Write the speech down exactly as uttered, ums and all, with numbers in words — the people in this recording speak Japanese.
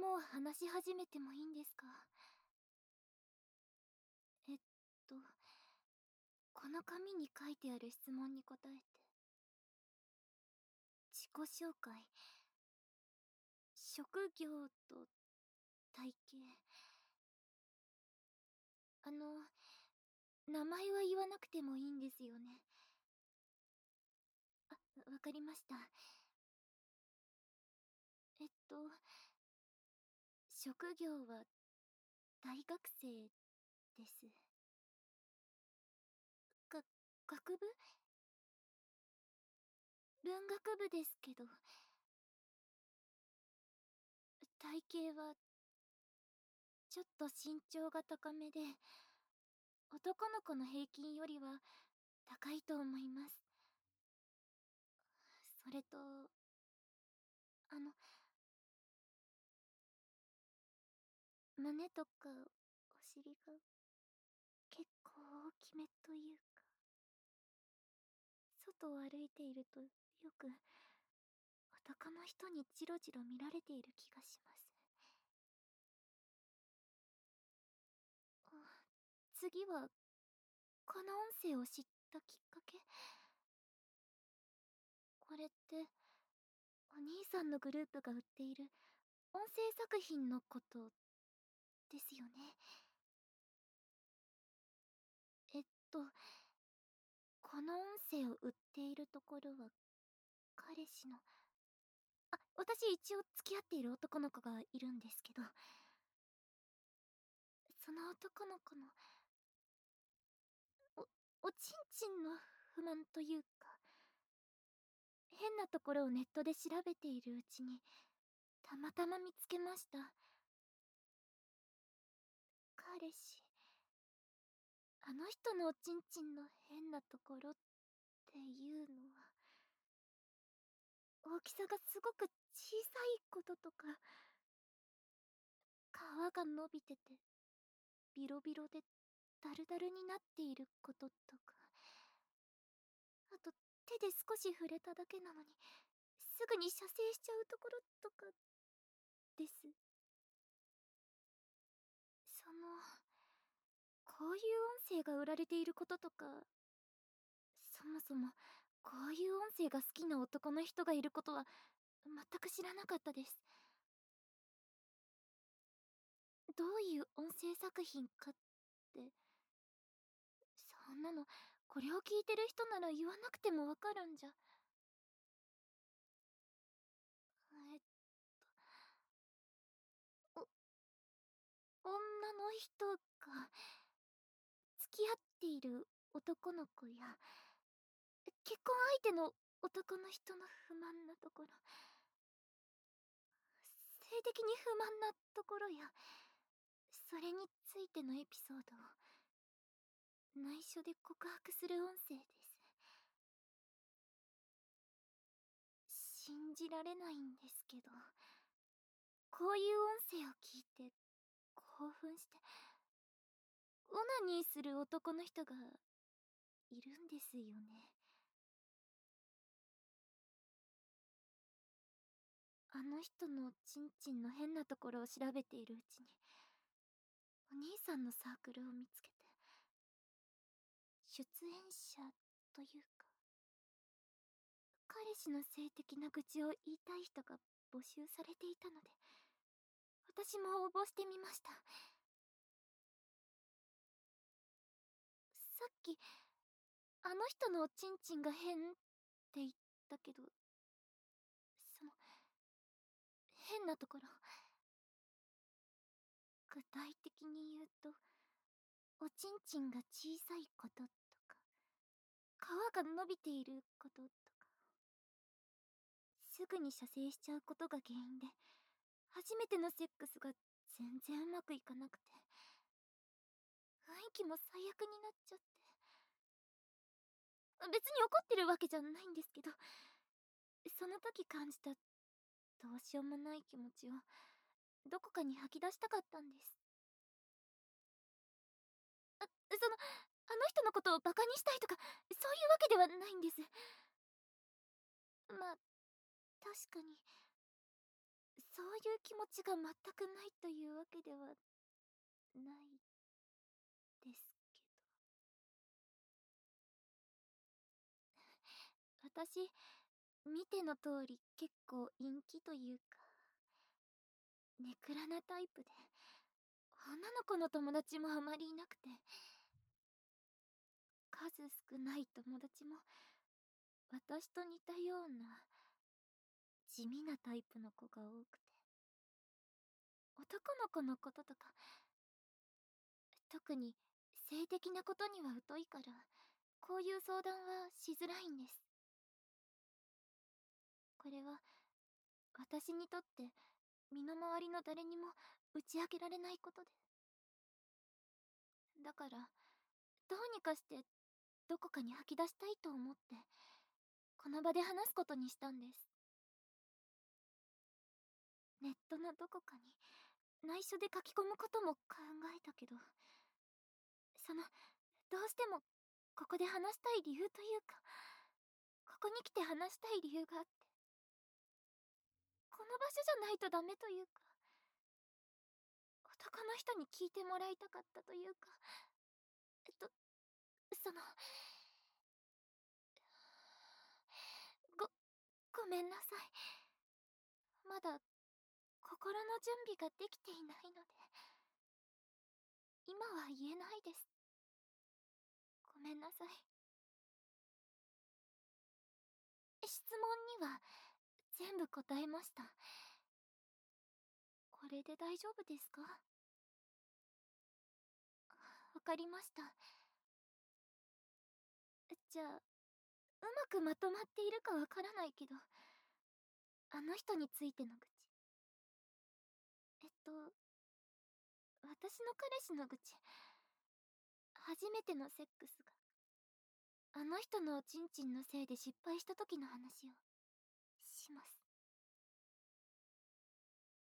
もう話し始めてもいいんですか？えっと、この紙に書いてある質問に答えて。自己紹介、職業と体型。あの、名前は言わなくてもいいんですよね。あ、わかりました。えっと、職業は大学生です。が、学部？文学部ですけど。体型は、ちょっと身長が高めで、男の子の平均よりは高いと思います。それと、あの、胸とかお尻が結構大きめというか、外を歩いているとよく男の人にジロジロ見られている気がします。あ、次はこの音声を知ったきっかけ。これってお兄さんのグループが売っている音声作品のことですよね。えっとこの音声を売っているところは彼氏の、あ、私一応付き合っている男の子がいるんですけど、その男の子のおおちんちんの不満というか、変なところをネットで調べているうちにたまたま見つけました。彼氏、あの人のおちんちんの変なところっていうのは、大きさがすごく小さいこととか、皮が伸びててビロビロでダルダルになっていることとか、あと手で少し触れただけなのにすぐに射精しちゃうところとかです。その、こういう音声が売られていることとか、そもそもこういう音声が好きな男の人がいることは全く知らなかったです。どういう音声作品かって、そんなのこれを聞いてる人なら言わなくてもわかるんじゃ。えっとお女の人が付き合っている男の子や結婚相手の男の人の不満なところ、性的に不満なところやそれについてのエピソードを内緒で告白する音声です。信じられないんですけど、こういう音声を聞いて興奮してオナニーする男の人がいるんですよね。あの人のチンチンの変なところを調べているうちにお兄さんのサークルを見つけて、出演者というか彼氏の性的な愚痴を言いたい人が募集されていたので、私も応募してみました。さっきあの人のおちんちんが変って言ったけど、その変なところ、具体的に言うとおちんちんが小さいこととか、皮が伸びていることとか、すぐに射精しちゃうことが原因で初めてのセックスが全然うまくいかなくて、雰囲気も最悪になっちゃって、別に怒ってるわけじゃないんですけど、その時感じたどうしようもない気持ちをどこかに吐き出したかったんです。あ、その、あの人のことをバカにしたいとかそういうわけではないんです。まあ確かにそういう気持ちが全くないというわけではないですけど。私、見ての通り結構陰気というか、ネクラなタイプで、女の子の友達もあまりいなくて、数少ない友達も、私と似たような、地味なタイプの子が多くて。男の子のこととか、特に性的なことには疎いから、こういう相談はしづらいんです。これは、私にとって、身の回りの誰にも打ち明けられないことで。だから、どうにかしてどこかに吐き出したいと思って、この場で話すことにしたんです。ネットのどこかに内緒で書き込むことも考えたけど、その、どうしてもここで話したい理由というか、ここに来て話したい理由があって、この場所じゃないとダメというか、男の人に聞いてもらいたかったというか、えっと、その、ご、ごめんなさい。まだ、心の準備ができていないので、今は言えないです。ごめんなさい。質問には、全部答えました。これで大丈夫ですか？わかりました。じゃあ、うまくまとまっているかわからないけど、あの人についての愚痴。えっと、私の彼氏の愚痴。初めてのセックスが、あの人のおちんちんのせいで失敗した時の話をします。